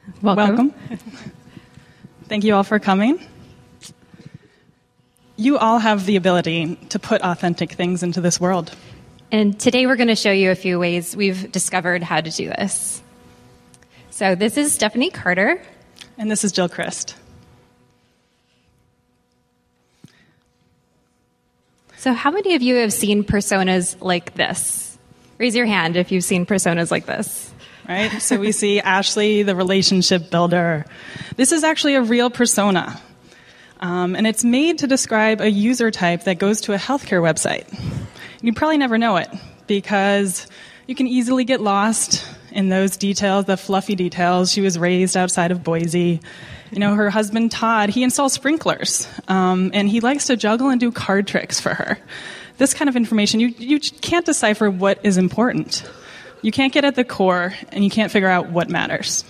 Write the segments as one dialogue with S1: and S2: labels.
S1: Welcome. Thank you all for coming. You all have the ability to put authentic things into this world.
S2: And today we're going to show you a few ways we've discovered how to do this. So this is Stephanie Carter.
S1: And this is Jill Christ.
S2: So how many of you have seen personas like this? Raise your hand if you've seen personas like this.
S1: Right? So we see Ashley, the relationship builder. This is actually a real persona. And it's made to describe a user type that goes to a healthcare website. You probably never know it because you can easily get lost in those details, the fluffy details. She was raised outside of Boise. You know, her husband, Todd, he installs sprinklers, and he likes to juggle and do card tricks for her. This kind of information, you can't decipher what is important. You can't get at the core, and you can't figure out what matters.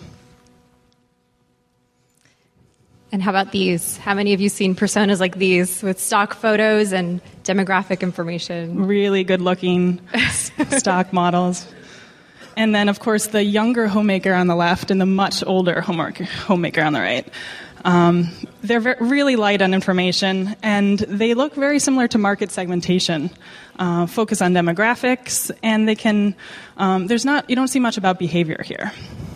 S2: And how about these? How many of you seen personas like these with stock photos and demographic information?
S1: Really good-looking stock models. And then, of course, the younger homemaker on the left and the much older homemaker on the right. They're really light on information, and they look very similar to market segmentation. Focus on demographics, and they can. You don't see much about behavior here.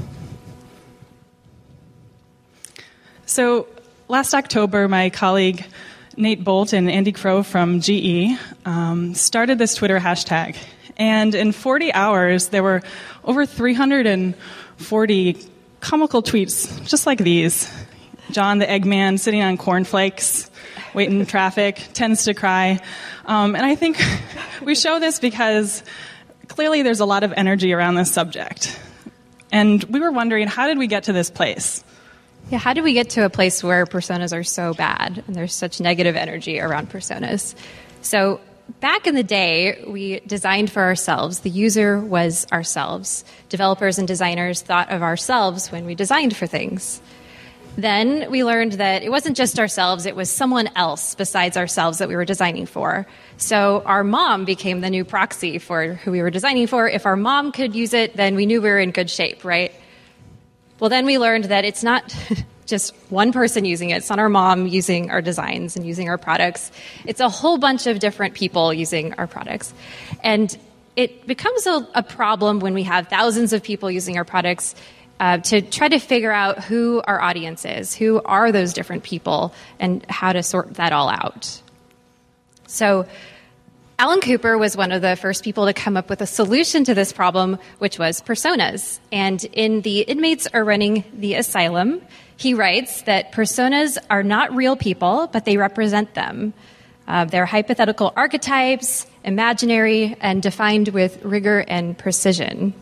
S1: So last October, my colleague Nate Bolt and Andy Crow from GE started this Twitter hashtag. And in 40 hours, there were over 340 comical tweets just like these. John the Eggman sitting on cornflakes, waiting in traffic, tends to cry. And I think we show this because clearly there's a lot of energy around this subject. And we were wondering, how did we get to this place?
S2: Yeah, how did we get to a place where personas are so bad and there's such negative energy around personas? So back in the day, we designed for ourselves. The user was ourselves. Developers and designers thought of ourselves when we designed for things. Then we learned that it wasn't just ourselves, it was someone else besides ourselves that we were designing for. So our mom became the new proxy for who we were designing for. If our mom could use it, then we knew we were in good shape, right? Well, then we learned that it's not just one person using it. It's not our mom using our designs and using our products. It's a whole bunch of different people using our products. And it becomes a problem when we have thousands of people using our products to try to figure out who our audience is, who are those different people, and how to sort that all out. So Alan Cooper was one of the first people to come up with a solution to this problem, which was personas. And in The Inmates Are Running the Asylum, he writes that personas are not real people, but they represent them. They're hypothetical archetypes, imaginary, and defined with rigor and precision.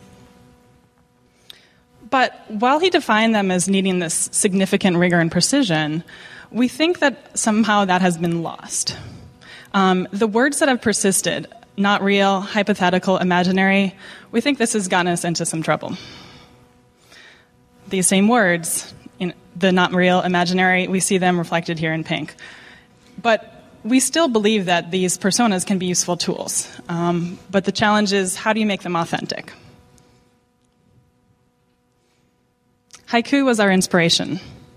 S1: But while he defined them as needing this significant rigor and precision, we think that somehow that has been lost. The words that have persisted, not real, hypothetical, imaginary, we think this has gotten us into some trouble. These same words, the not real, imaginary, we see them reflected here in pink. But we still believe that these personas can be useful tools. But the challenge is, how do you make them authentic? Haiku was our inspiration.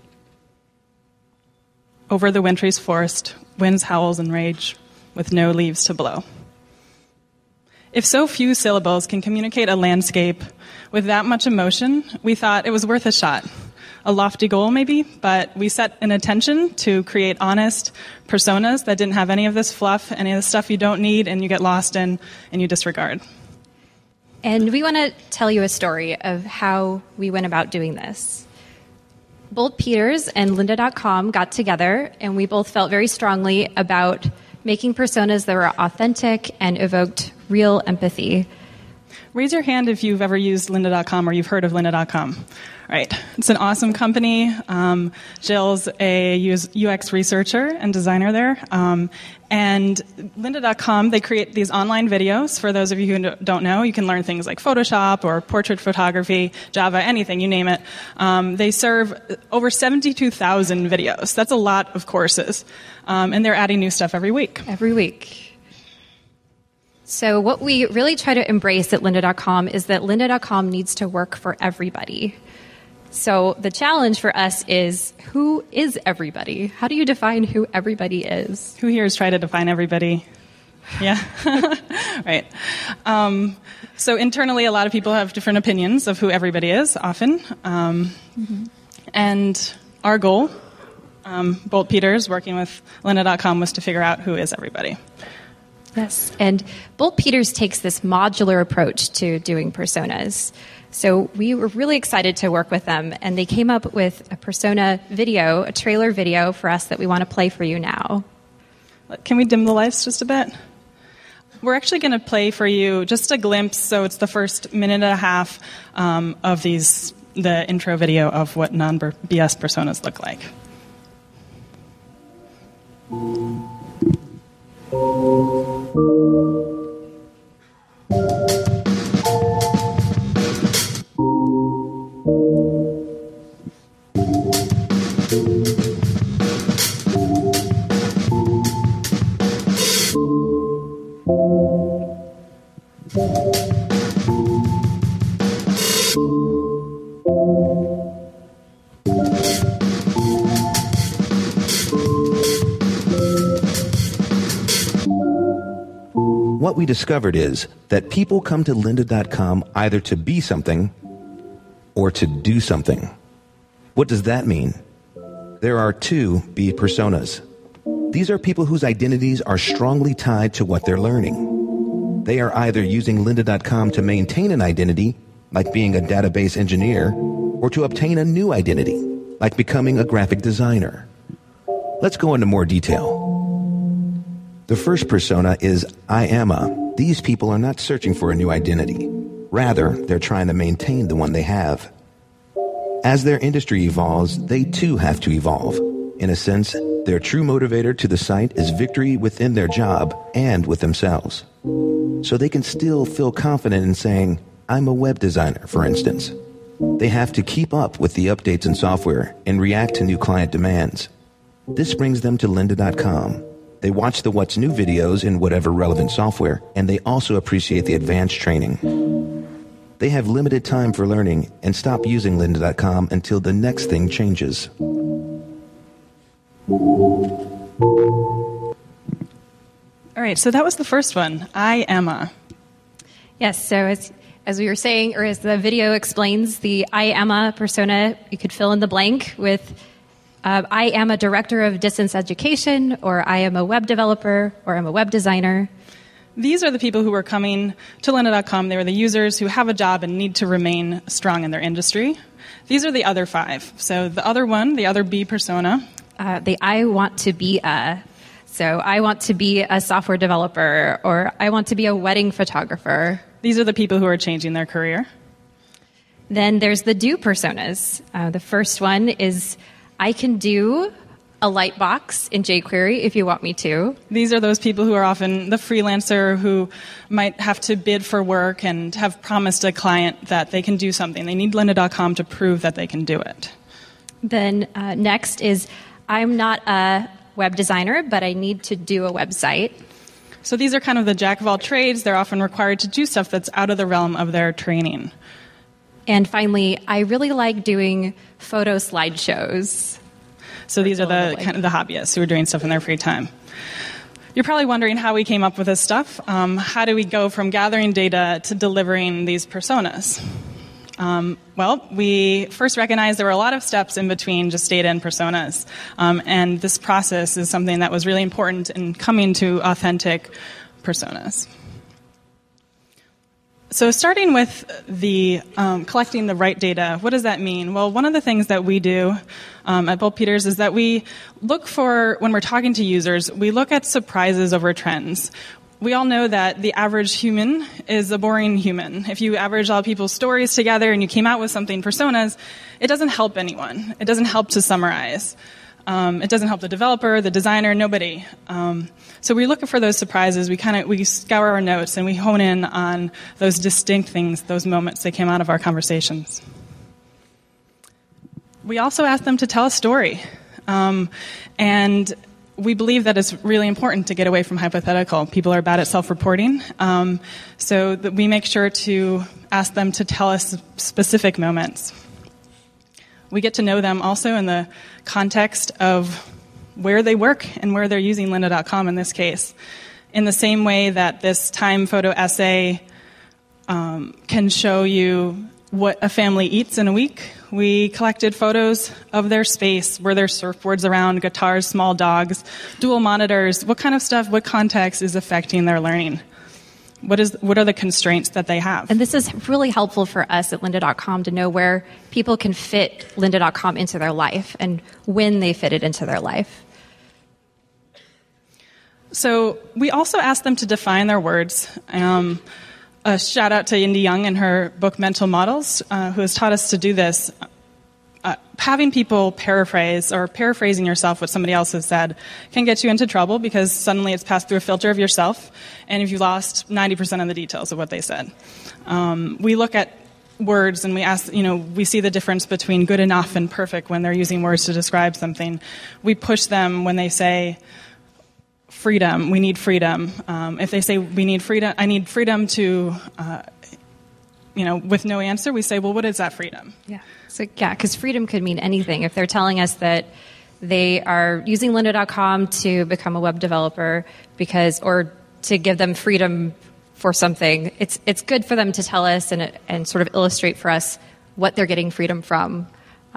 S1: Over the wintry forest, winds howls and rage, with no leaves to blow. If so few syllables can communicate a landscape with that much emotion, we thought it was worth a shot. A lofty goal, maybe, but we set an intention to create honest personas that didn't have any of this fluff, any of the stuff you don't need and you get lost in and you disregard.
S2: And we want to tell you a story of how we went about doing this. Bolt Peters and Lynda.com got together, and we both felt very strongly about making personas that were authentic and evoked real empathy.
S1: Raise your hand if you've ever used Lynda.com or you've heard of Lynda.com. Right. It's an awesome company. Jill's a UX researcher and designer there. And Lynda.com, they create these online videos. For those of you who don't know, you can learn things like Photoshop or portrait photography, Java, anything, you name it. They serve over 72,000 videos. That's a lot of courses. And they're adding new stuff every week.
S2: Every week. So what we really try to embrace at Lynda.com is that Lynda.com needs to work for everybody. So the challenge for us is, who is everybody? How do you define who everybody is?
S1: Who here has tried to define everybody? Yeah, right. So internally, a lot of people have different opinions of who everybody is, often. And our goal, Bolt Peters, working with Lynda.com, was to figure out who is everybody.
S2: Yes, and Bolt Peters takes this modular approach to doing personas. So we were really excited to work with them, and they came up with a persona video, a trailer video for us that we want to play for you now.
S1: Can we dim the lights just a bit? We're actually going to play for you just a glimpse, so it's the first minute and a half of the intro video of what non-BS personas look like.
S3: What we discovered is that people come to Lynda.com either to be something or to do something. What does that mean? There are two B personas. These are people whose identities are strongly tied to what they're learning. They are either using Lynda.com to maintain an identity, like being a database engineer, or to obtain a new identity, like becoming a graphic designer. Let's go into more detail. The first persona is I am a. These people are not searching for a new identity. Rather, they're trying to maintain the one they have. As their industry evolves, they too have to evolve. In a sense, their true motivator to the site is victory within their job and with themselves. So they can still feel confident in saying, I'm a web designer, for instance. They have to keep up with the updates in software and react to new client demands. This brings them to Lynda.com. They watch the What's New videos in whatever relevant software, and they also appreciate the advanced training. They have limited time for learning and stop using Lynda.com until the next thing changes.
S1: All right, so that was the first one, I am a.
S2: Yes, so as we were saying, or as the video explains, the I am a persona, you could fill in the blank with I am a director of distance education, or I am a web developer, or I'm a web designer.
S1: These are the people who were coming to Lynda.com. They were the users who have a job and need to remain strong in their industry. These are the other five. So the other one, the other B persona.
S2: The I want to be a. So I want to be a software developer, or I want to be a wedding photographer.
S1: These are the people who are changing their career.
S2: Then there's the do personas. The first one is I can do a light box in jQuery if you want me to.
S1: These are those people who are often the freelancer who might have to bid for work and have promised a client that they can do something. They need Lynda.com to prove that they can do it.
S2: Then next is I'm not a web designer, but I need to do a website.
S1: So these are kind of the jack of all trades. They're often required to do stuff that's out of the realm of their training.
S2: And finally, I really like doing photo slideshows.
S1: So these are the kind of the hobbyists who are doing stuff in their free time. You're probably wondering how we came up with this stuff. How do we go from gathering data to delivering these personas? Well, we first recognized there were a lot of steps in between just data and personas. And this process is something that was really important in coming to authentic personas. So starting with the collecting the right data, what does that mean? Well, one of the things that we do at Bolt Peters is that we look for, when we're talking to users, we look at surprises over trends. We all know that the average human is a boring human. If you average all people's stories together and you came out with something, personas, it doesn't help anyone. It doesn't help to summarize. It doesn't help the developer, the designer, nobody. So we're looking for those surprises. We scour our notes and we hone in on those distinct things, those moments that came out of our conversations. We also ask them to tell a story. And we believe that it's really important to get away from hypothetical. People are bad at self-reporting. So that we make sure to ask them to tell us specific moments. We get to know them also in the context of where they work and where they're using lynda.com in this case. In the same way that this time photo essay can show you what a family eats in a week, we collected photos of their space, where there's surfboards around, guitars, small dogs, dual monitors, what kind of stuff, what context is affecting their learning. What are the constraints that they have?
S2: And this is really helpful for us at lynda.com to know where people can fit lynda.com into their life and when they fit it into their life.
S1: So we also asked them to define their words. A shout out to Indy Young and her book Mental Models, who has taught us to do this. Having people paraphrase or paraphrasing yourself what somebody else has said can get you into trouble because suddenly it's passed through a filter of yourself, and if you lost 90% of the details of what they said. We look at words and we ask, we see the difference between good enough and perfect when they're using words to describe something. We push them when they say freedom, we need freedom. If they say we need freedom, I need freedom to, with no answer, we say, well, what is that freedom?
S2: Yeah. So, because freedom could mean anything. If they're telling us that they are using lynda.com to become a web developer or to give them freedom for something, it's good for them to tell us and sort of illustrate for us what they're getting freedom from.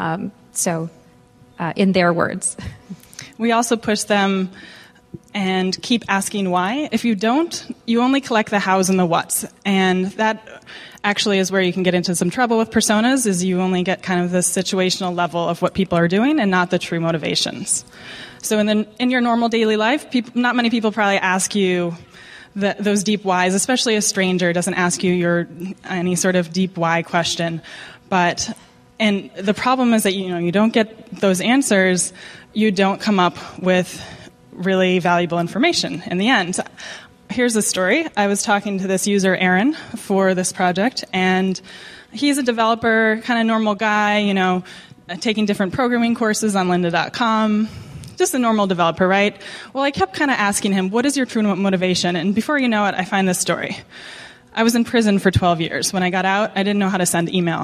S2: In their words.
S1: We also push them and keep asking why. If you don't, you only collect the hows and the whats. And that actually is where you can get into some trouble with personas, is you only get kind of the situational level of what people are doing and not the true motivations. So in your normal daily life, not many people probably ask you those deep whys, especially a stranger doesn't ask you any sort of deep why question. And the problem is that you don't get those answers, you don't come up with really valuable information in the end. Here's a story. I was talking to this user, Aaron, for this project, and he's a developer, kind of normal guy, taking different programming courses on lynda.com, just a normal developer, right? Well, I kept kind of asking him, what is your true motivation? And before you know it, I find this story. I was in prison for 12 years. When I got out, I didn't know how to send email.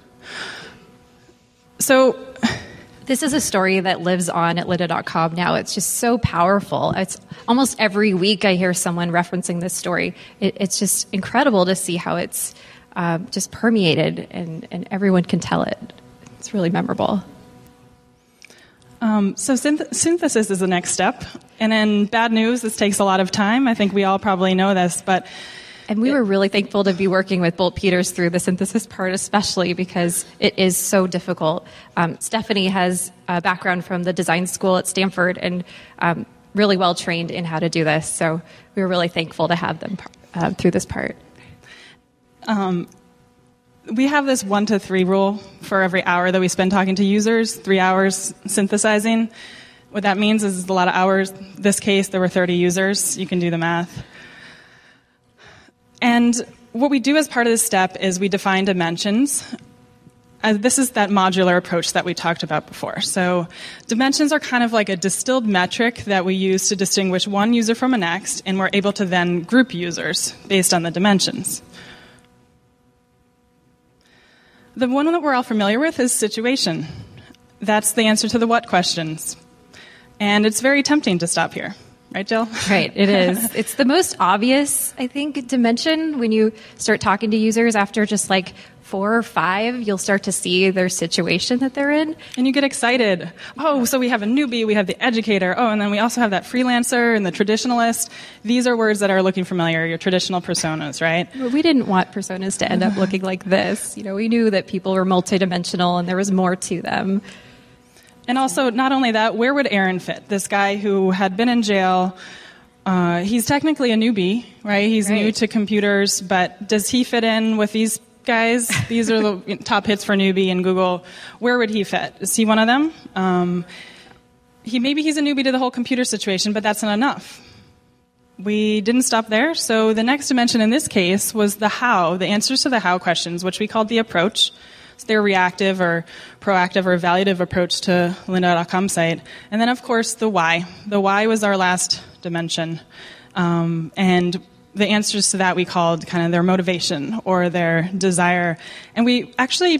S1: So
S2: this is a story that lives on at lynda.com now. It's just so powerful. It's almost every week I hear someone referencing this story. It's just incredible to see how it's just permeated and everyone can tell it. It's really memorable.
S1: So synthesis is the next step. And then bad news, this takes a lot of time. I think we all probably know this,
S2: And we were really thankful to be working with Bolt Peters through the synthesis part, especially because it is so difficult. Stephanie has a background from the design school at Stanford and really well trained in how to do this. So we were really thankful to have them through this part.
S1: We have this 1 to 3 rule for every hour that we spend talking to users, 3 hours synthesizing. What that means is a lot of hours. This case, there were 30 users. You can do the math. And what we do as part of this step is we define dimensions. This is that modular approach that we talked about before. So dimensions are kind of like a distilled metric that we use to distinguish one user from a next, and we're able to then group users based on the dimensions. The one that we're all familiar with is situation. That's the answer to the what questions. And it's very tempting to stop here. Right, Jill?
S2: Right, it is. It's the most obvious, I think, dimension. When you start talking to users after just like 4 or 5, you'll start to see their situation that they're in.
S1: And you get excited. Oh, so we have a newbie, we have the educator. Oh, and then we also have that freelancer and the traditionalist. These are words that are looking familiar, your traditional personas, right?
S2: Well, we didn't want personas to end up looking like this. We knew that people were multidimensional and there was more to them.
S1: And also, not only that, where would Aaron fit? This guy who had been in jail, he's technically a newbie, right? He's new to computers, but does he fit in with these guys? These are the top hits for newbie in Google. Where would he fit? Is he one of them? Maybe he's a newbie to the whole computer situation, but that's not enough. We didn't stop there, so the next dimension in this case was the how, the answers to the how questions, which we called the approach. It's their reactive or proactive or evaluative approach to lynda.com site. And then, of course, the why. The why was our last dimension. And the answers to that we called kind of their motivation or their desire. And we actually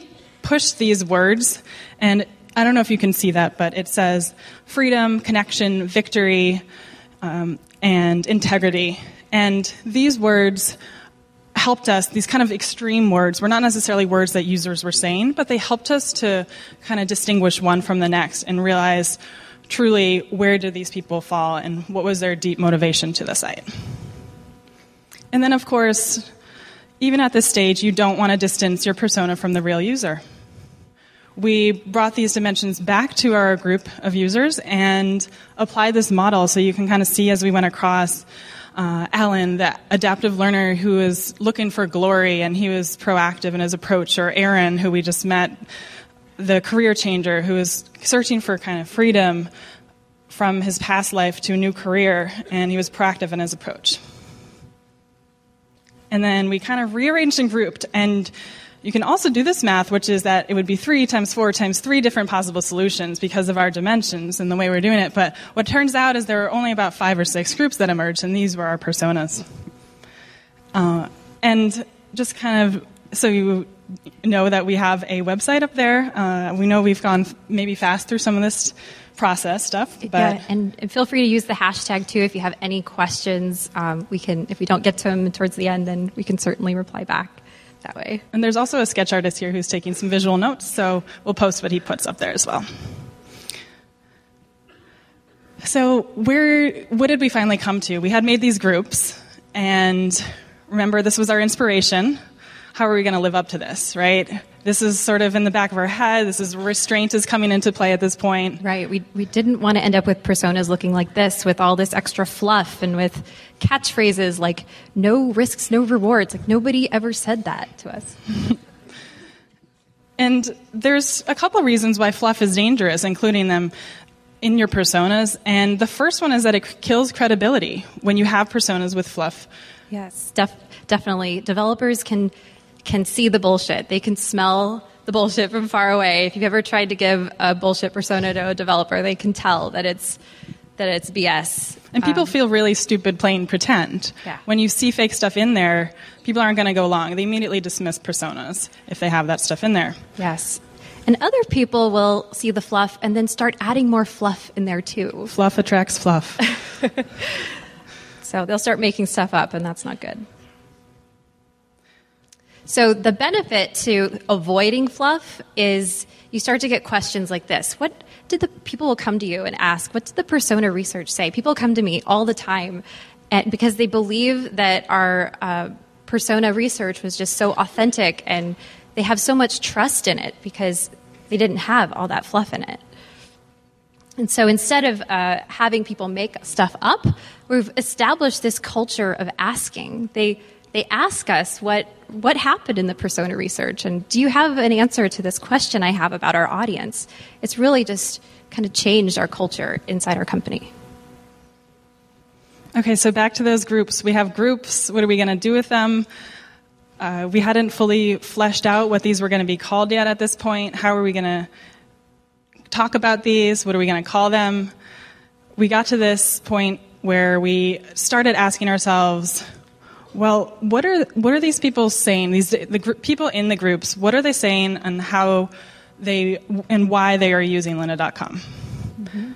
S1: pushed these words, and I don't know if you can see that, but it says freedom, connection, victory, and integrity. And these words helped us, these kind of extreme words were not necessarily words that users were saying, but they helped us to kind of distinguish one from the next and realize truly where did these people fall and what was their deep motivation to the site. And then, of course, even at this stage, you don't want to distance your persona from the real user. We brought these dimensions back to our group of users and applied this model so you can kind of see as we went across Alan, the adaptive learner who is looking for glory and he was proactive in his approach, or Aaron, who we just met, the career changer who is searching for kind of freedom from his past life to a new career, and he was proactive in his approach. And then we kind of rearranged and grouped, and you can also do this math, which is that it would be 3 times 4 times 3 different possible solutions because of our dimensions and the way we're doing it. But what turns out is there were only about 5 or 6 groups that emerged, and these were our personas. And just kind of so you know that we have a website up there. We know we've gone maybe fast through some of this process stuff. But
S2: yeah, and feel free to use the hashtag too if you have any questions. We can, if we don't get to them towards the end, then we can certainly reply back that way.
S1: And there's also a sketch artist here who's taking some visual notes, so we'll post what he puts up there as well. So what did we finally come to? We had made these groups, and remember, this was our inspiration. How are we going to live up to this, right? This is sort of in the back of our head. This is restraint is coming into play at this point.
S2: Right. We didn't want to end up with personas looking like this, with all this extra fluff and with catchphrases like no risks, no rewards. Like nobody ever said that to us.
S1: And there's a couple reasons why fluff is dangerous, including them in your personas. And the first one is that it kills credibility when you have personas with fluff.
S2: Yes, definitely. Developers can see the bullshit. They can smell the bullshit from far away. If you've ever tried to give a bullshit persona to a developer, they can tell that it's BS.
S1: And people feel really stupid playing pretend.
S2: Yeah.
S1: When you see fake stuff in there, people aren't going to go along. They immediately dismiss personas if they have that stuff in there.
S2: Yes. And other people will see the fluff and then start adding more fluff in there too.
S1: Fluff attracts fluff.
S2: So they'll start making stuff up, and that's not good. So the benefit to avoiding fluff is you start to get questions like this. What did the people will come to you and ask, what did the persona research say? People come to me all the time because they believe that our persona research was just so authentic, and they have so much trust in it because they didn't have all that fluff in it. And so instead of having people make stuff up, we've established this culture of asking. They ask us what happened in the persona research, and do you have an answer to this question I have about our audience? It's really just kind of changed our culture inside our company.
S1: Okay, so back to those groups. We have groups. What are we going to do with them? We hadn't fully fleshed out what these were going to be called yet at this point. How are we going to talk about these? What are we going to call them? We got to this point where we started asking ourselves, well, what are these people saying? People in the groups, what are they saying, and how they and why they are using lynda.com? Mm-hmm.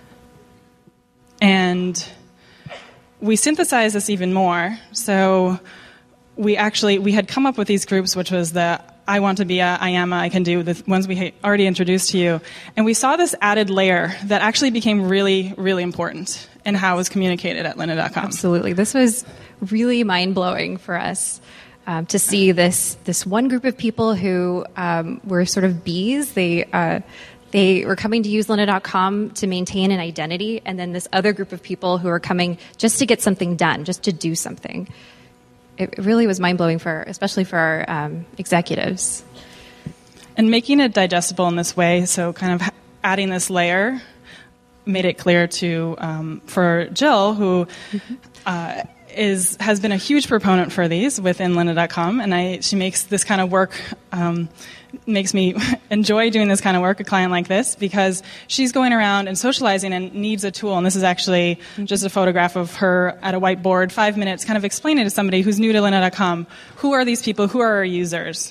S1: And we synthesized this even more. So we had come up with these groups, which was the I want to be a, I am a, I can do, the ones we already introduced to you. And we saw this added layer that actually became really, really important in how it was communicated at lynda.com.
S2: Absolutely. This was really mind-blowing for us to see this one group of people who were sort of bees. They were coming to use lynda.com to maintain an identity, and then this other group of people who are coming just to get something done, just to do something. It really was mind-blowing especially for our executives.
S1: And making it digestible in this way, so kind of adding this layer made it clear for Jill, who has been a huge proponent for these within lynda.com, and she makes this kind of work, makes me enjoy doing this kind of work, a client like this, because she's going around and socializing and needs a tool. And this is actually just a photograph of her at a whiteboard, 5 minutes, kind of explaining to somebody who's new to lynda.com, who are these people, who are our users?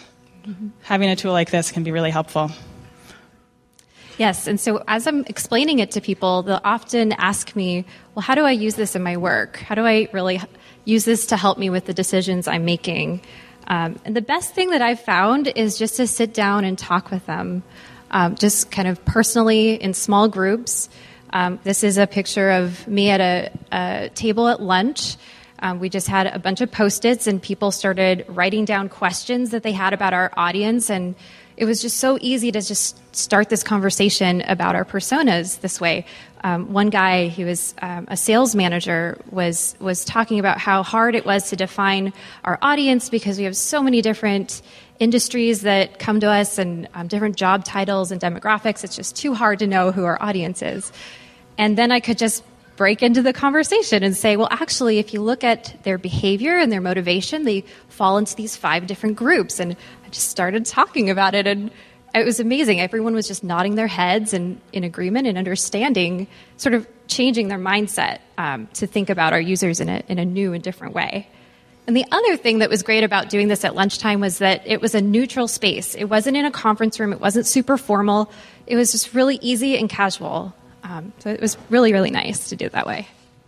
S1: having a tool like this can be really helpful.
S2: Yes, and so as I'm explaining it to people, they'll often ask me, well, how do I use this in my work? How do I really use this to help me with the decisions I'm making? And the best thing that I've found is just to sit down and talk with them, just kind of personally in small groups. This is a picture of me at a table at lunch. We just had a bunch of Post-its, and people started writing down questions that they had about our audience, and it was just so easy to just start this conversation about our personas this way. One guy, he was a sales manager, was talking about how hard it was to define our audience because we have so many different industries that come to us and different job titles and demographics. It's just too hard to know who our audience is. And then I could just break into the conversation and say, well, actually, if you look at their behavior and their motivation, they fall into these 5 different groups. And I just started talking about it, and it was amazing. Everyone was just nodding their heads and in agreement and understanding, sort of changing their mindset to think about our users in a new and different way. And the other thing that was great about doing this at lunchtime was that it was a neutral space. It wasn't in a conference room. It wasn't super formal. It was just really easy and casual. So it was really, really nice to do it that way.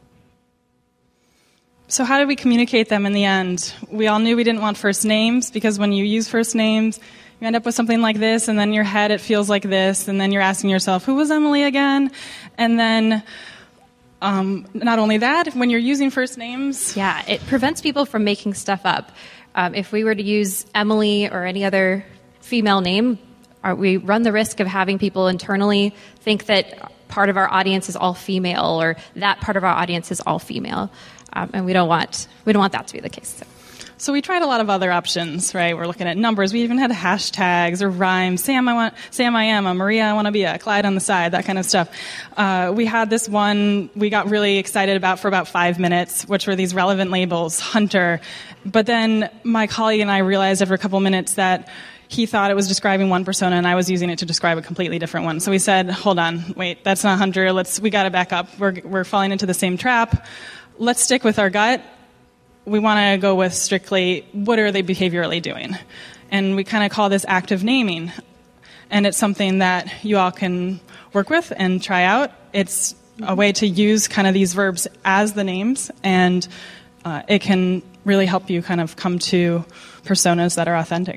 S1: So how did we communicate them in the end? We all knew we didn't want first names, because when you use first names, you end up with something like this, and then in your head it feels like this, and then you're asking yourself, who was Emily again? And then not only that, when you're using first names...
S2: Yeah, it prevents people from making stuff up. If we were to use Emily or any other female name, we run the risk of having people internally think that part of our audience is all female, or that part of our audience is all female, and we don't want that to be the case.
S1: So we tried a lot of other options, right? We're looking at numbers. We even had hashtags or rhymes. Sam, I am a Maria, I want to be a Clyde on the side, that kind of stuff. We had this one we got really excited about for about 5 minutes, which were these relevant labels, Hunter. But then my colleague and I realized after a couple minutes that he thought it was describing one persona, and I was using it to describe a completely different one. So we said, hold on, wait, that's not Hunter. We got to back up. We're falling into the same trap. Let's stick with our gut. We want to go with strictly, what are they behaviorally doing? And we kind of call this active naming. And it's something that you all can work with and try out. It's a way to use kind of these verbs as the names, and it can really help you kind of come to personas that are authentic.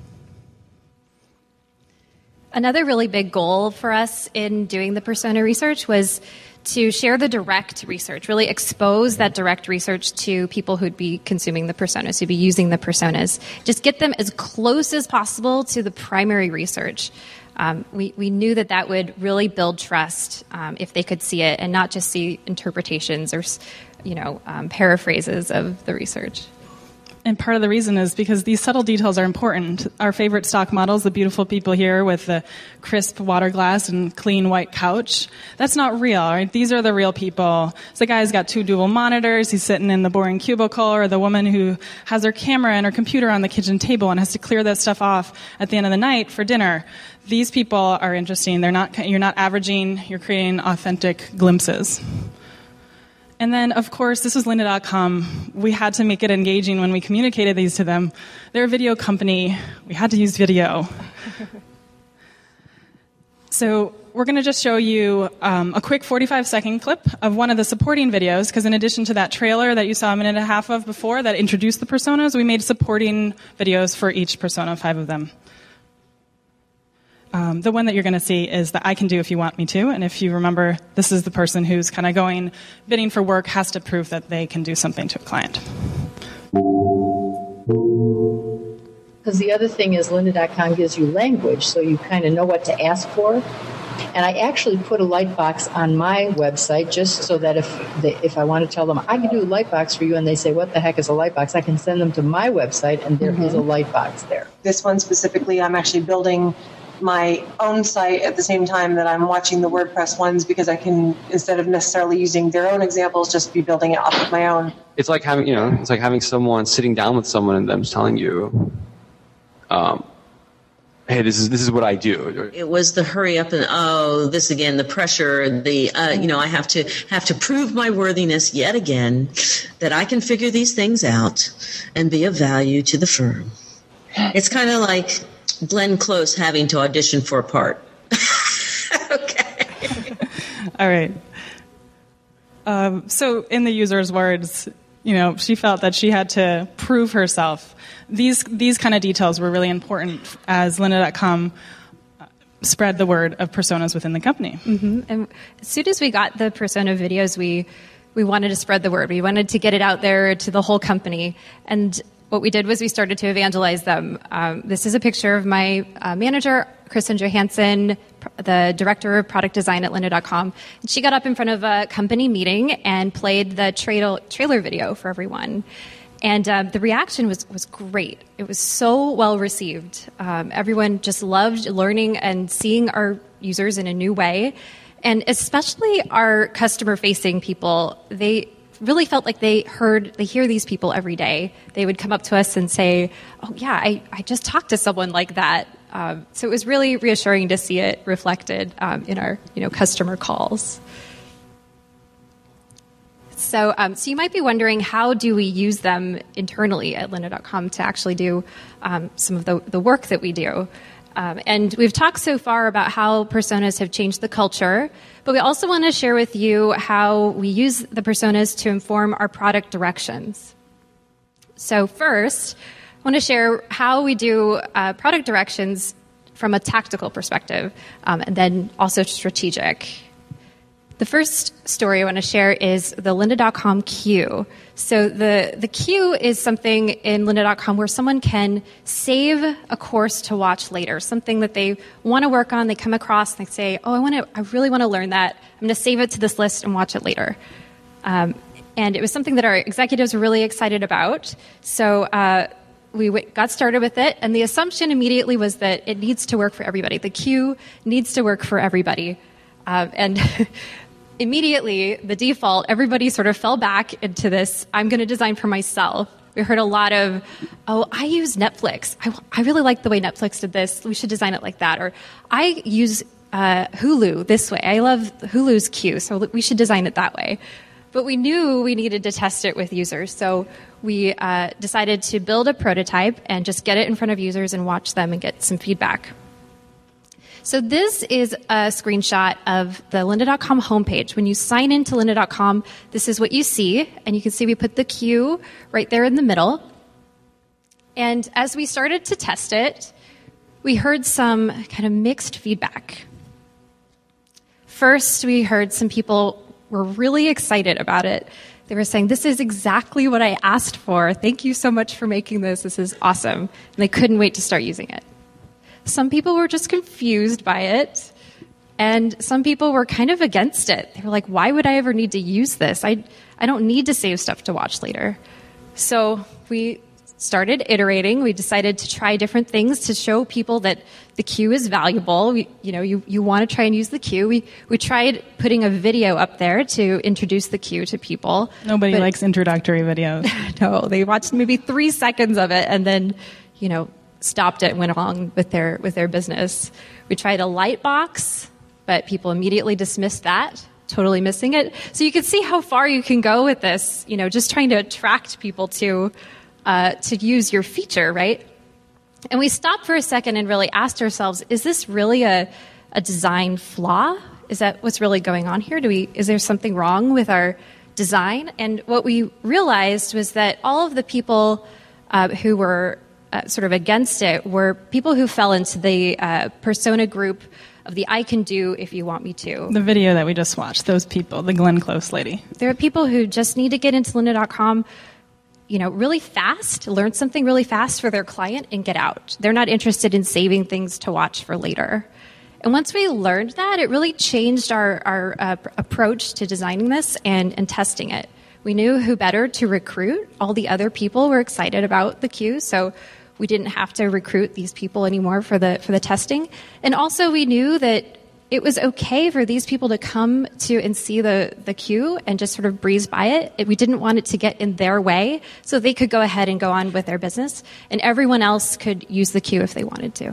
S2: Another really big goal for us in doing the persona research was to share the direct research, really expose that direct research to people who'd be consuming the personas, who'd be using the personas. Just get them as close as possible to the primary research. We knew that would really build trust if they could see it and not just see interpretations or paraphrases of the research.
S1: And part of the reason is because these subtle details are important. Our favorite stock models, the beautiful people here with the crisp water glass and clean white couch, that's not real, right? These are the real people. So the guy's got 2 dual monitors, he's sitting in the boring cubicle, or the woman who has her camera and her computer on the kitchen table and has to clear that stuff off at the end of the night for dinner. These people are interesting. You're not averaging, you're creating authentic glimpses. And then, of course, this is lynda.com. We had to make it engaging when we communicated these to them. They're a video company. We had to use video. So we're going to just show you a quick 45-second clip of one of the supporting videos, because in addition to that trailer that you saw a minute and a half of before that introduced the personas, we made supporting videos for each persona, 5 of them. The one that you're going to see is the I can do if you want me to. And if you remember, this is the person who's kind of bidding for work, has to prove that they can do something to a client.
S4: Because the other thing is lynda.com gives you language, so you kind of know what to ask for. And I actually put a lightbox on my website just so that if I want to tell them, I can do a lightbox for you, and they say, what the heck is a lightbox? I can send them to my website, and there is a lightbox there.
S5: This one specifically, I'm actually building my own site at the same time that I'm watching the WordPress ones, because I can, instead of necessarily using their own examples, just be building it off of my own.
S6: It's like having someone sitting down with someone and them telling you, hey, this is what I do.
S7: It was the hurry up and this again, the pressure, I have to prove my worthiness yet again, that I can figure these things out and be of value to the firm. It's kind of like Glenn Close having to audition for a part. Okay.
S1: All right. So in the user's words, she felt that she had to prove herself. These kind of details were really important as Lynda.com spread the word of personas within the company.
S2: Mm-hmm. And as soon as we got the persona videos, we wanted to spread the word. We wanted to get it out there to the whole company. And what we did was we started to evangelize them. This is a picture of my manager, Kristen Johansson, the director of product design at Lynda.com. And she got up in front of a company meeting and played the trailer video for everyone. And the reaction was great. It was so well received. Everyone just loved learning and seeing our users in a new way. And especially our customer-facing people, they really felt like they hear these people every day. They would come up to us and say, oh, yeah, I just talked to someone like that. So it was really reassuring to see it reflected in our customer calls. So you might be wondering, how do we use them internally at Lynda.com to actually do some of the work that we do? And we've talked so far about how personas have changed the culture, but we also want to share with you how we use the personas to inform our product directions. So first, I want to share how we do product directions from a tactical perspective, and then also strategic. The first story I want to share is the Lynda.com queue. So the queue is something in Lynda.com where someone can save a course to watch later, something that they want to work on. They come across and they say, oh, I really want to learn that. I'm going to save it to this list and watch it later. And it was something that our executives were really excited about. So we got started with it, and the assumption immediately was that it needs to work for everybody. The queue needs to work for everybody. And immediately, the default, everybody sort of fell back into this, I'm going to design for myself. We heard a lot of, oh, I use Netflix. I really like the way Netflix did this. We should design it like that. Or I use Hulu this way. I love Hulu's queue, so we should design it that way. But we knew we needed to test it with users, so we decided to build a prototype and just get it in front of users and watch them and get some feedback. So this is a screenshot of the Lynda.com homepage. When you sign into Lynda.com, this is what you see. And you can see we put the queue right there in the middle. And as we started to test it, we heard some kind of mixed feedback. First, we heard some people were really excited about it. They were saying, this is exactly what I asked for. Thank you so much for making this. This is awesome. And they couldn't wait to start using it. Some people were just confused by it, and some people were kind of against it. They were like, why would I ever need to use this? I don't need to save stuff to watch later. So we started iterating. We decided to try different things to show people that the queue is valuable. You want to try and use the queue. We tried putting a video up there to introduce the queue to people.
S1: Nobody likes introductory videos.
S2: No, they watched maybe 3 seconds of it and then, stopped it and went along with their business. We tried a light box, but people immediately dismissed that, totally missing it. So you can see how far you can go with this, just trying to attract people to use your feature, right? And we stopped for a second and really asked ourselves, is this really a design flaw? Is that what's really going on here? Is there something wrong with our design? And what we realized was that all of the people who were sort of against it were people who fell into the persona group of the I can do if you want me to.
S1: The video that we just watched, those people, the Glenn Close lady.
S2: There are people who just need to get into Lynda.com, really fast, learn something really fast for their client and get out. They're not interested in saving things to watch for later. And once we learned that, it really changed our approach to designing this and testing it. We knew who better to recruit. All the other people were excited about the queue, so we didn't have to recruit these people anymore for the testing. And also we knew that it was okay for these people to come to and see the queue and just sort of breeze by it. We didn't want it to get in their way, so they could go ahead and go on with their business, and everyone else could use the queue if they wanted to.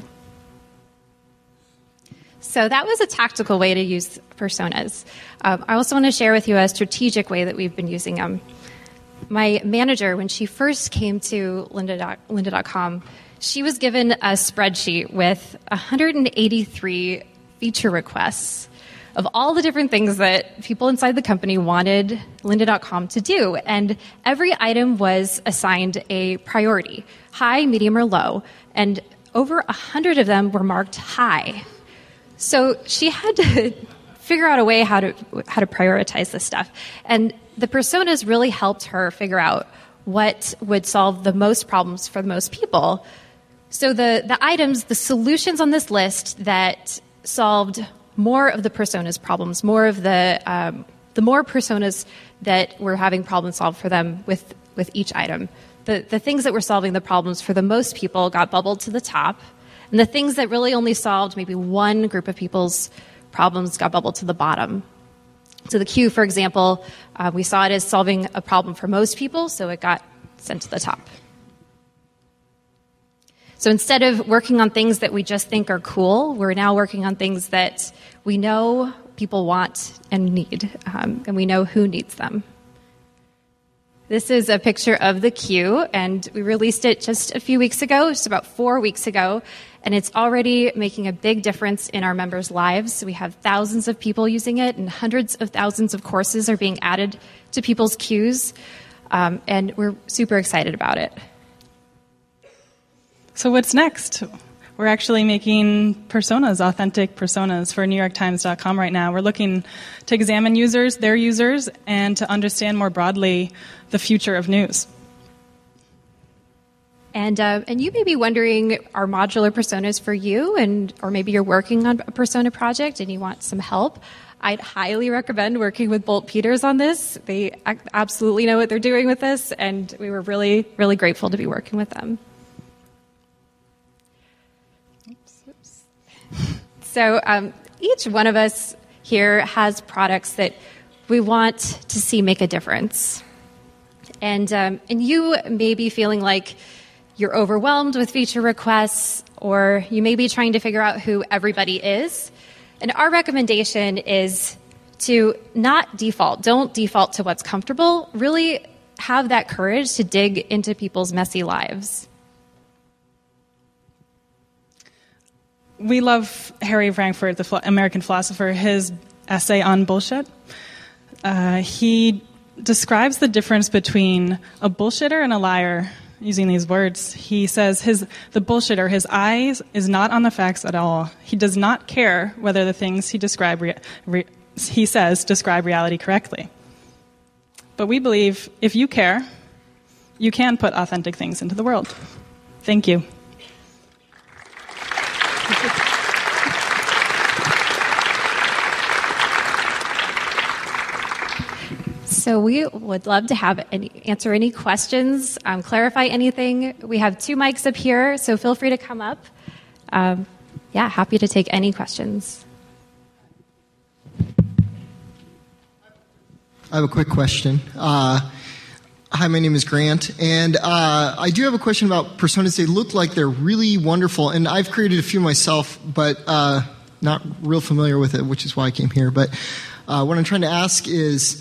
S2: So that was a tactical way to use personas. I also want to share with you a strategic way that we've been using them. My manager, when she first came to Lynda.com, she was given a spreadsheet with 183 feature requests of all the different things that people inside the company wanted lynda.com to do. And every item was assigned a priority, high, medium, or low. And over 100 of them were marked high. So she had to figure out a way how to prioritize this stuff. And the personas really helped her figure out what would solve the most problems for the most people. So the items, the solutions on this list that solved more of the personas' problems, more of the more personas that were having problems solved for them with each item. The things that were solving the problems for the most people got bubbled to the top, and the things that really only solved maybe one group of people's problems got bubbled to the bottom. So the Q, for example, we saw it as solving a problem for most people, so it got sent to the top. So instead of working on things that we just think are cool, we're now working on things that we know people want and need, and we know who needs them. This is a picture of the queue, and we released it just a few weeks ago, just about 4 weeks ago, and it's already making a big difference in our members' lives. We have thousands of people using it, and hundreds of thousands of courses are being added to people's queues, and we're super excited about it.
S1: So what's next? We're actually making personas, authentic personas for NewYorkTimes.com right now. We're looking to examine users, their users, and to understand more broadly the future of news.
S2: And you may be wondering, are modular personas for you? Or maybe you're working on a persona project and you want some help. I'd highly recommend working with Bolt Peters on this. They absolutely know what they're doing with this, and we were really, really grateful to be working with them. So each one of us here has products that we want to see make a difference. And you may be feeling like you're overwhelmed with feature requests, or you may be trying to figure out who everybody is. And our recommendation is to not default. Don't default to what's comfortable. Really have that courage to dig into people's messy lives.
S1: We love Harry Frankfurt, the American philosopher, his essay on bullshit. He describes the difference between a bullshitter and a liar using these words. He says the bullshitter, his eyes is not on the facts at all. He does not care whether the things he says describe reality correctly. But we believe if you care, you can put authentic things into the world. Thank you.
S2: So we would love to answer any questions, clarify anything. We have 2 mics up here, so feel free to come up. Happy to take any questions.
S8: I have a quick question. Hi, my name is Grant, and I do have a question about personas. They look like they're really wonderful, and I've created a few myself, but not real familiar with it, which is why I came here. But what I'm trying to ask is,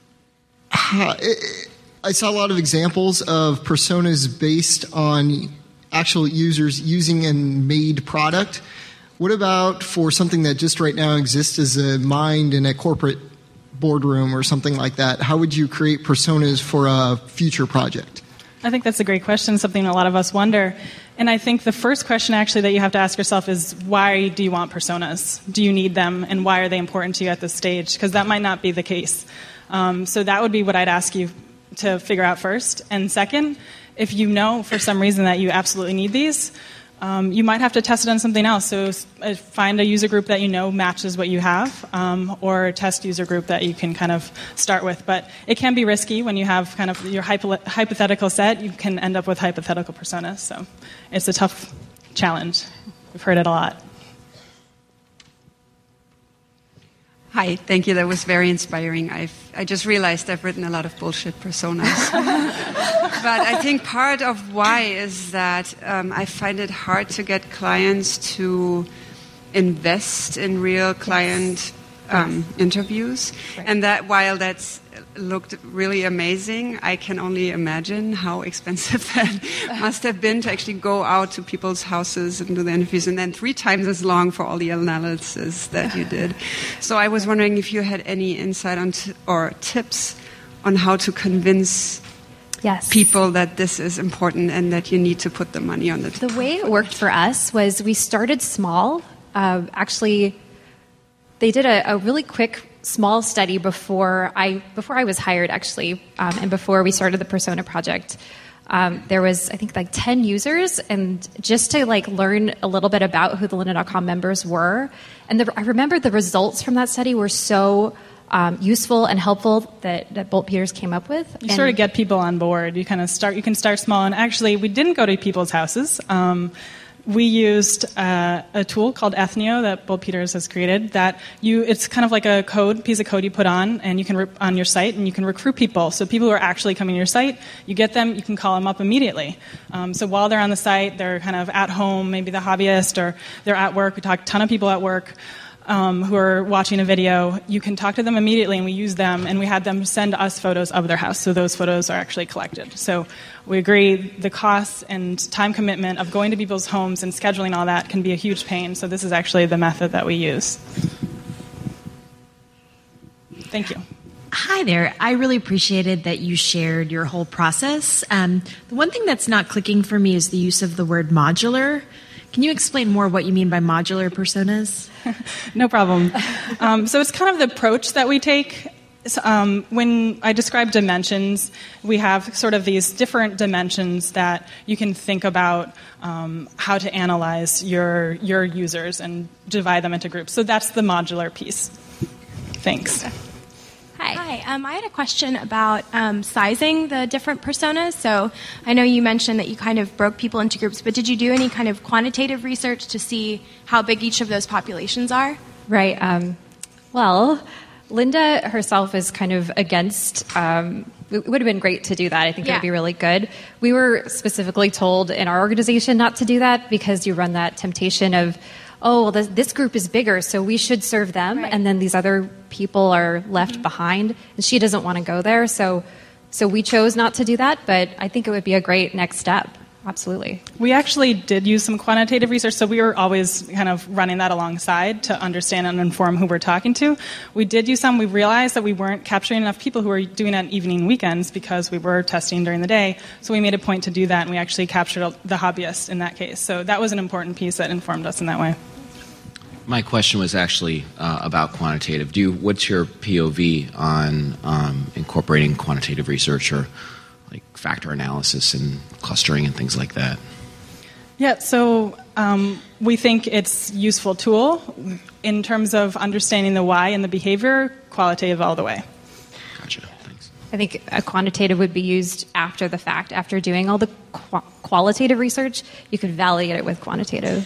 S8: I saw a lot of examples of personas based on actual users using a made product. What about for something that just right now exists as a mind in a corporate boardroom or something like that? How would you create personas for a future project?
S1: I think that's a great question, something a lot of us wonder. And I think the first question actually that you have to ask yourself is, why do you want personas? Do you need them, and why are they important to you at this stage? Because that might not be the case. So that would be what I'd ask you to figure out first. And second, if you know for some reason that you absolutely need these, you might have to test it on something else. So find a user group that you know matches what you have, or a test user group that you can kind of start with. But it can be risky when you have kind of your hypothetical set. You can end up with hypothetical personas. So it's a tough challenge. We've heard it a lot.
S9: Hi, thank you. That was very inspiring. I just realized I've written a lot of bullshit personas. But I think part of why is that I find it hard to get clients to invest in real client interviews.
S2: Right.
S9: And that while that's looked really amazing, I can only imagine how expensive that must have been to actually go out to people's houses and do the interviews, and then 3 times as long for all the analysis that you did. So I was wondering if you had any insight on or tips on how to convince people that this is important and that you need to put the money on the table.
S2: The way it worked for us was we started small. Actually, they did a really quick small study before I was hired, actually, and before we started the Persona project. There was, I think, like 10 users, and just to like learn a little bit about who the Lynda.com members were. And I remember the results from that study were so useful and helpful that Bolt Peters came up with.
S1: You sort of get people on board. You can start small. And actually, we didn't go to people's houses. We used a tool called Ethnio that Bolt Peters has created. It's kind of like a piece of code you put on, and you can on your site, and you can recruit people. So people who are actually coming to your site, you get them, you can call them up immediately. So while they're on the site, they're kind of at home, maybe the hobbyist, or they're at work. We talk to a ton of people at work who are watching a video. You can talk to them immediately, and we use them, and we had them send us photos of their house. So those photos are actually collected. So we agree the costs and time commitment of going to people's homes and scheduling all that can be a huge pain. So this is actually the method that we use. Thank you.
S10: Hi there. I really appreciated that you shared your whole process. The one thing that's not clicking for me is the use of the word modular. Can you explain more what you mean by modular personas?
S1: No problem. So it's kind of the approach that we take. When I describe dimensions, we have sort of these different dimensions that you can think about how to analyze your users and divide them into groups. So that's the modular piece. Thanks.
S11: Hi. I had a question about sizing the different personas. So I know you mentioned that you kind of broke people into groups, but did you do any kind of quantitative research to see how big each of those populations are?
S2: Right. Well, Lynda herself is kind of against. It would have been great to do that. I think it would be really good. We were specifically told in our organization not to do that because you run that temptation of, oh, well, this group is bigger, so we should serve them, right. And then these other people are left behind, and she doesn't want to go there. So we chose not to do that, but I think it would be a great next step. Absolutely.
S1: We actually did use some quantitative research, so we were always kind of running that alongside to understand and inform who we're talking to. We did use some. We realized that we weren't capturing enough people who were doing it on evening weekends because we were testing during the day, so we made a point to do that, and we actually captured the hobbyists in that case. So that was an important piece that informed us in that way.
S12: My question was actually about quantitative. What's your POV on incorporating quantitative research or like factor analysis and clustering and things like that?
S1: Yeah, so we think it's a useful tool. In terms of understanding the why and the behavior, qualitative all the way.
S12: Gotcha, thanks.
S2: I think a quantitative would be used after the fact. After doing all the qualitative research, you could validate it with quantitative.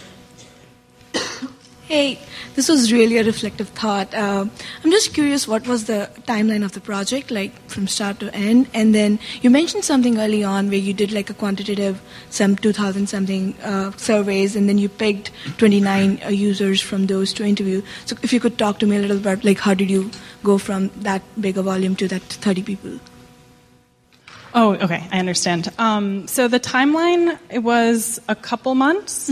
S13: Hey, this was really a reflective thought. I'm just curious, what was the timeline of the project, like from start to end? And then you mentioned something early on where you did like a quantitative, some 2,000-something surveys, and then you picked 29 users from those to interview. So if you could talk to me a little bit, like how did you go from that big a volume to that 30 people?
S1: Oh, okay, I understand. So the timeline, it was a couple months,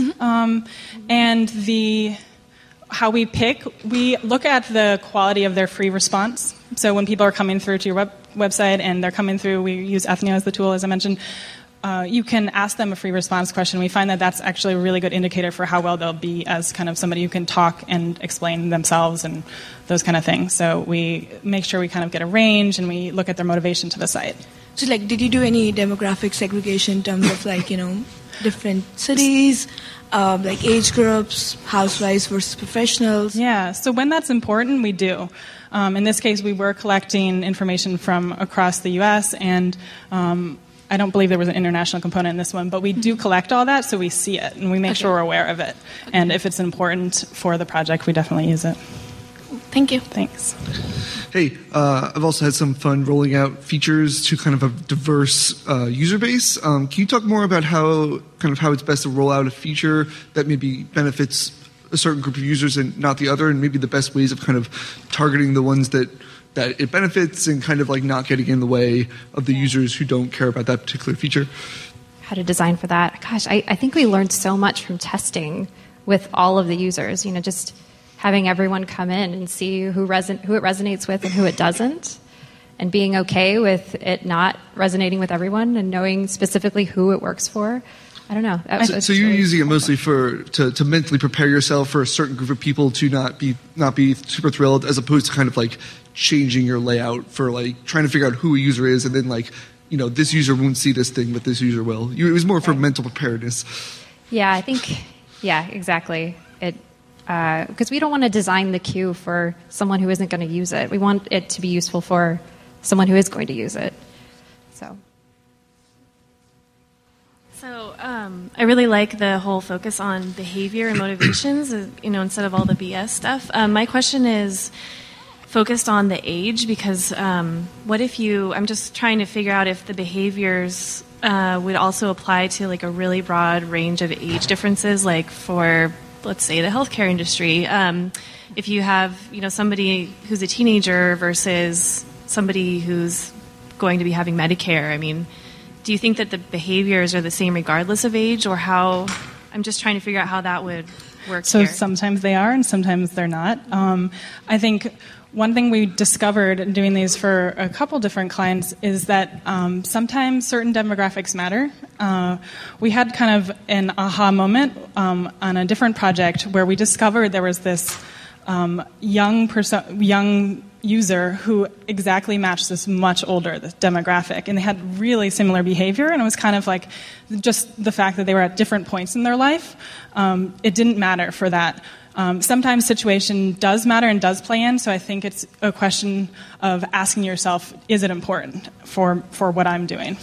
S1: and how we pick, we look at the quality of their free response. So when people are coming through to your website and they're coming through, we use Ethnio as the tool, as I mentioned. You can ask them a free response question. We find that that's actually a really good indicator for how well they'll be as kind of somebody who can talk and explain themselves and those kind of things. So we make sure we kind of get a range and we look at their motivation to the site.
S13: So, like, did you do any demographic segregation in terms of, like, different cities, like age groups, housewives versus professionals?
S1: Yeah, so when that's important, we do. In this case, we were collecting information from across the U.S., and I don't believe there was an international component in this one, but we do collect all that, so we see it, and we make sure we're aware of it. And if it's important for the project, we definitely use it.
S13: Thank you.
S1: Thanks.
S14: Hey, I've also had some fun rolling out features to kind of a diverse user base. Can you talk more about how it's best to roll out a feature that maybe benefits a certain group of users and not the other, and maybe the best ways of kind of targeting the ones that it benefits and kind of like not getting in the way of the users who don't care about that particular feature?
S2: How to design for that? Gosh, I think we learned so much from testing with all of the users. Just having everyone come in and see who it resonates with and who it doesn't, and being okay with it not resonating with everyone and knowing specifically who it works for. I don't know.
S14: So you're using it mostly to mentally prepare yourself for a certain group of people to not be super thrilled, as opposed to kind of like changing your layout for like trying to figure out who a user is, and then like, this user won't see this thing, but this user will. It was more for mental preparedness.
S2: Yeah, I think, exactly. Because we don't want to design the queue for someone who isn't going to use it. We want it to be useful for someone who is going to use it.
S11: So I really like the whole focus on behavior and motivations, instead of all the BS stuff. My question is focused on the age, because what if I'm just trying to figure out if the behaviors would also apply to like a really broad range of age differences, like for, let's say, the healthcare industry. If you have, somebody who's a teenager versus somebody who's going to be having Medicare, do you think that the behaviors are the same regardless of age, or how? I'm just trying to figure out how that would work.
S1: So
S11: here.
S1: Sometimes they are and sometimes they're not. I think one thing we discovered doing these for a couple different clients is that sometimes certain demographics matter. We had kind of an aha moment on a different project where we discovered there was this young user who exactly matched this much older demographic, and they had really similar behavior, and it was kind of like just the fact that they were at different points in their life. It didn't matter for that. Sometimes situation does matter and does play in, so I think it's a question of asking yourself, is it important for what I'm doing?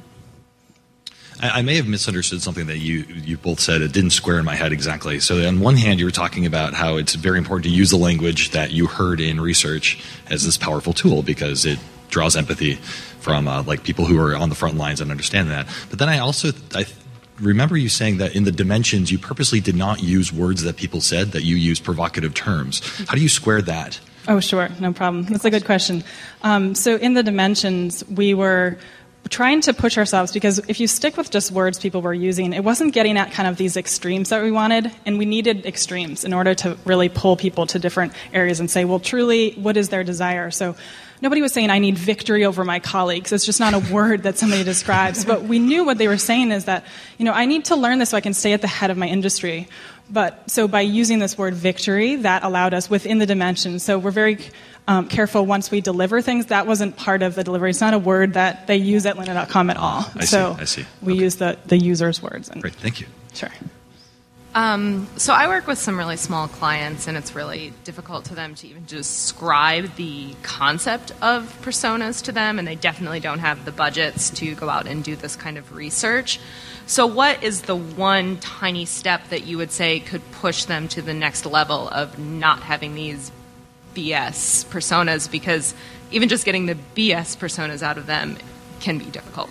S15: I may have misunderstood something that you both said. It didn't square in my head exactly. So on one hand, you were talking about how it's very important to use the language that you heard in research as this powerful tool because it draws empathy from like people who are on the front lines and understand that. But then I remember you saying that in the dimensions, you purposely did not use words that people said, that you used provocative terms. How do you square that?
S1: Oh, sure. No problem. That's a good question. So in the dimensions, we were trying to push ourselves, because if you stick with just words people were using, it wasn't getting at kind of these extremes that we wanted, and we needed extremes in order to really pull people to different areas and say, well, truly, what is their desire? So nobody was saying, I need victory over my colleagues. It's just not a word that somebody describes. But we knew what they were saying is that, I need to learn this so I can stay at the head of my industry. But so by using this word victory, that allowed us within the dimension. So we're very careful once we deliver things. That wasn't part of the delivery. It's not a word that they use at lynda.com at all.
S15: I see.
S1: We use the user's words.
S15: Great, thank you.
S1: Sure.
S16: So I work with some really small clients, and it's really difficult to them to even describe the concept of personas to them, and they definitely don't have the budgets to go out and do this kind of research. So what is the one tiny step that you would say could push them to the next level of not having these BS personas? Because even just getting the BS personas out of them can be difficult.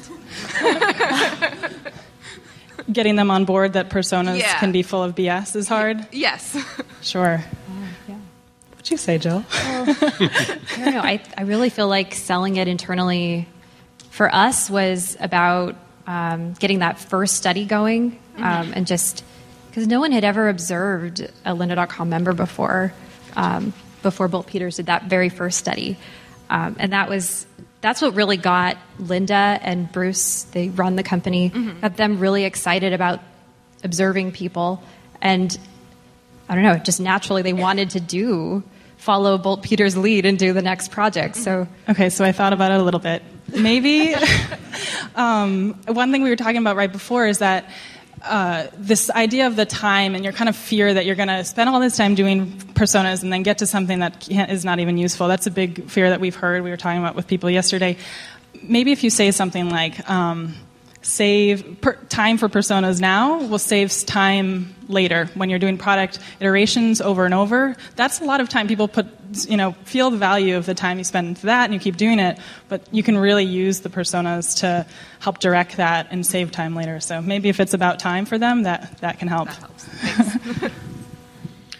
S1: Getting them on board that personas can be full of BS is hard?
S16: Yes.
S1: Sure. What'd you say, Jill?
S2: I don't know. I really feel like selling it internally for us was about getting that first study going, and just because no one had ever observed a lynda.com member before Bolt Peters did that very first study. And that's what really got Lynda and Bruce, they run the company, got them really excited about observing people. And I don't know, just naturally they wanted to follow Bolt Peters' lead and do the next project. So
S1: okay, so I thought about it a little bit. Maybe one thing we were talking about right before is that this idea of the time and your kind of fear that you're going to spend all this time doing personas and then get to something that is not even useful. That's a big fear that we've heard. We were talking about with people yesterday. Maybe if you say something like, save time for personas now will save time later when you're doing product iterations over and over. That's a lot of time. People feel the value of the time you spend into that and you keep doing it, but you can really use the personas to help direct that and save time later. So maybe if it's about time for them, that can help.
S16: That helps. Thanks.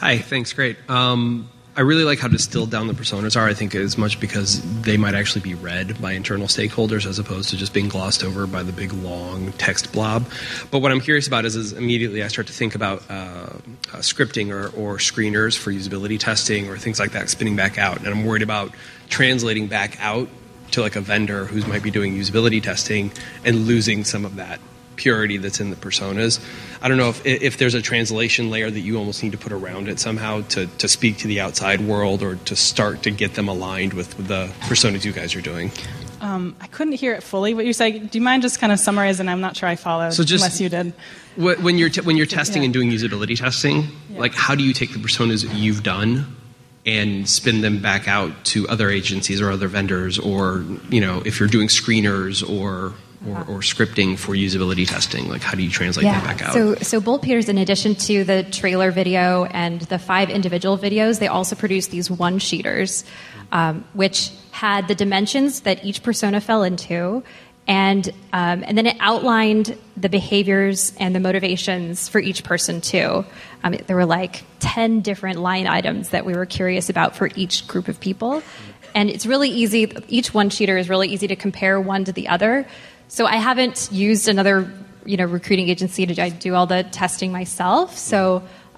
S17: Hi, thanks. Great. I really like how distilled down the personas are. I think as much because they might actually be read by internal stakeholders as opposed to just being glossed over by the big, long text blob. But what I'm curious about is immediately I start to think about scripting or screeners for usability testing or things like that spinning back out. And I'm worried about translating back out to like a vendor who might be doing usability testing and losing some of that purity that's in the personas. I don't know if there's a translation layer that you almost need to put around it somehow to speak to the outside world or to start to get them aligned with the personas you guys are doing.
S1: I couldn't hear it fully what you said. Do you mind just kind of summarizing? I'm not sure I followed, unless you did.
S17: When you're testing and doing usability testing, like how do you take the personas that you've done and spin them back out to other agencies or other vendors, or if you're doing screeners or scripting for usability testing, like how do you translate that back out?
S2: So Bolt Peters, in addition to the trailer video and the 5 individual videos, they also produced these one-sheeters, which had the dimensions that each persona fell into, and then it outlined the behaviors and the motivations for each person too. There were like 10 different line items that we were curious about for each group of people, and it's really easy. Each one-sheeter is really easy to compare one to the other. So I haven't used another, recruiting agency to do all the testing myself. So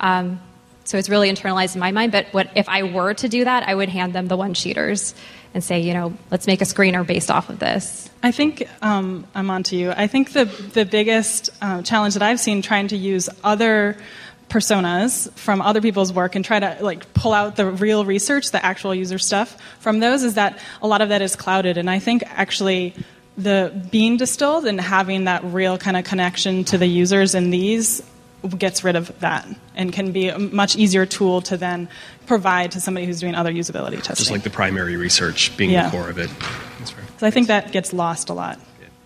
S2: it's really internalized in my mind. But if I were to do that, I would hand them the one-sheeters and say, let's make a screener based off of this.
S1: I think I'm on to you. I think the biggest challenge that I've seen trying to use other personas from other people's work and try to pull out the real research, the actual user stuff from those, is that a lot of that is clouded. And I think actually the being distilled and having that real kind of connection to the users in these gets rid of that and can be a much easier tool to then provide to somebody who's doing other usability testing.
S17: Just like the primary research being the core of it. That's right.
S1: So I think that gets lost a lot.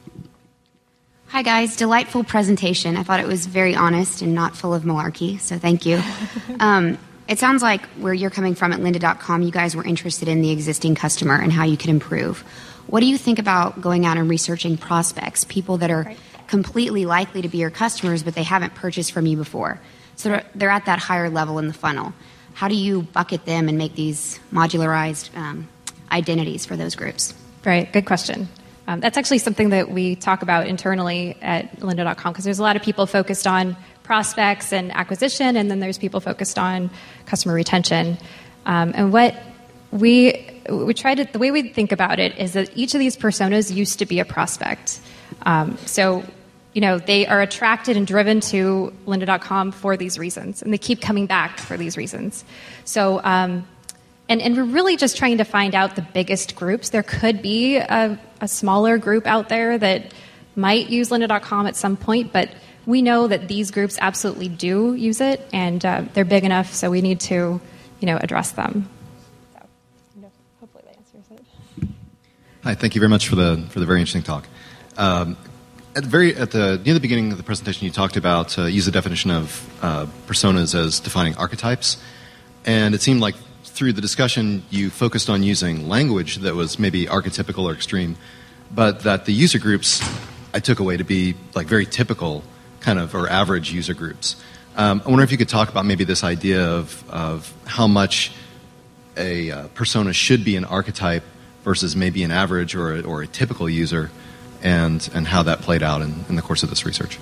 S18: Hi guys, delightful presentation. I thought it was very honest and not full of malarkey, so thank you. It sounds like where you're coming from at lynda.com, you guys were interested in the existing customer and how you could improve. What do you think about going out and researching prospects, people that are completely likely to be your customers, but they haven't purchased from you before? So they're at that higher level in the funnel. How do you bucket them and make these modularized identities for those groups?
S2: Right, good question. That's actually something that we talk about internally at lynda.com, because there's a lot of people focused on prospects and acquisition, and then there's people focused on customer retention. And what we try to, the way we think about it is that each of these personas used to be a prospect. So they are attracted and driven to lynda.com for these reasons, and they keep coming back for these reasons. So, and we're really just trying to find out the biggest groups. There could be a smaller group out there that might use lynda.com at some point, but we know that these groups absolutely do use it, and they're big enough, so we need to, address them. So, hopefully that answers it.
S19: Hi, thank you very much for the very interesting talk. Near the beginning of the presentation, you talked about use the definition of personas as defining archetypes, and it seemed like through the discussion you focused on using language that was maybe archetypical or extreme, but that the user groups I took away to be like very typical kind of or average user groups. I wonder if you could talk about maybe this idea of how much a persona should be an archetype versus maybe an average or a typical user, and how that played out in the course of this research.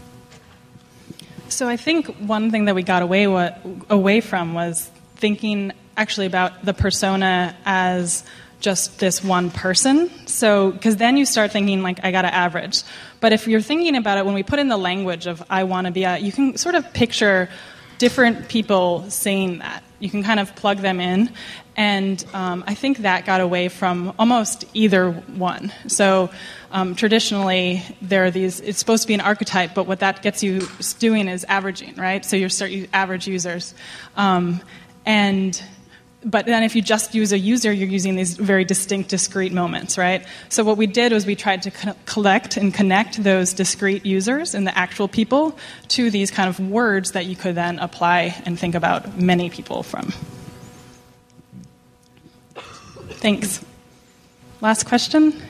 S1: So I think one thing that we got away from was thinking actually about the persona as just this one person. So, because then you start thinking like, I got to average. But if you're thinking about it, when we put in the language of I want to be you can sort of picture different people saying that. You can kind of plug them in. And I think that got away from almost either one. So traditionally, there are these, it's supposed to be an archetype, but what that gets you doing is averaging, right? So you start average users. But then if you just use a user, you're using these very distinct, discrete moments, right? So what we did was we tried to collect and connect those discrete users and the actual people to these kind of words that you could then apply and think about many people from. Thanks. Last question?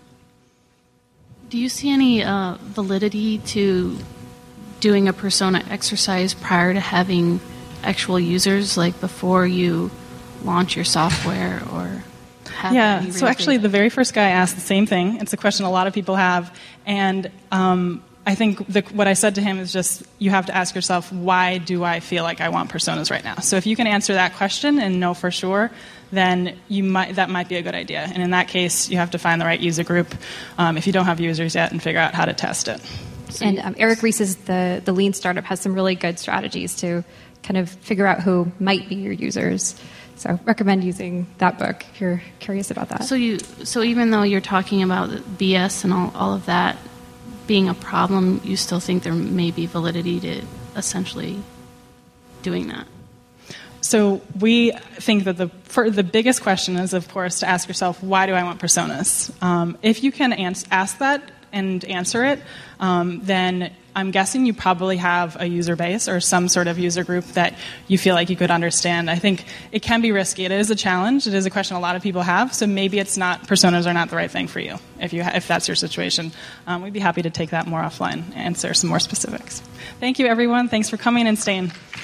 S20: Do you see any validity to doing a persona exercise prior to having actual users, like before you launch your software or have
S1: Yeah,
S20: any
S1: so actually the very first guy asked the same thing. It's a question a lot of people have. And I think what I said to him is just, you have to ask yourself, why do I feel like I want personas right now? So if you can answer that question and know for sure, then that might be a good idea. And in that case, you have to find the right user group if you don't have users yet and figure out how to test it.
S2: And Eric Ries's The Lean Startup has some really good strategies to kind of figure out who might be your users. So recommend using that book if you're curious about that.
S20: So even though you're talking about BS and all of that being a problem, you still think there may be validity to essentially doing that?
S1: So we think that the biggest question is, of course, to ask yourself, why do I want personas? If you can ask that and answer it, then I'm guessing you probably have a user base or some sort of user group that you feel like you could understand. I think it can be risky. It is a challenge. It is a question a lot of people have. So maybe personas are not the right thing for you if that's your situation. We'd be happy to take that more offline and answer some more specifics. Thank you, everyone. Thanks for coming and staying.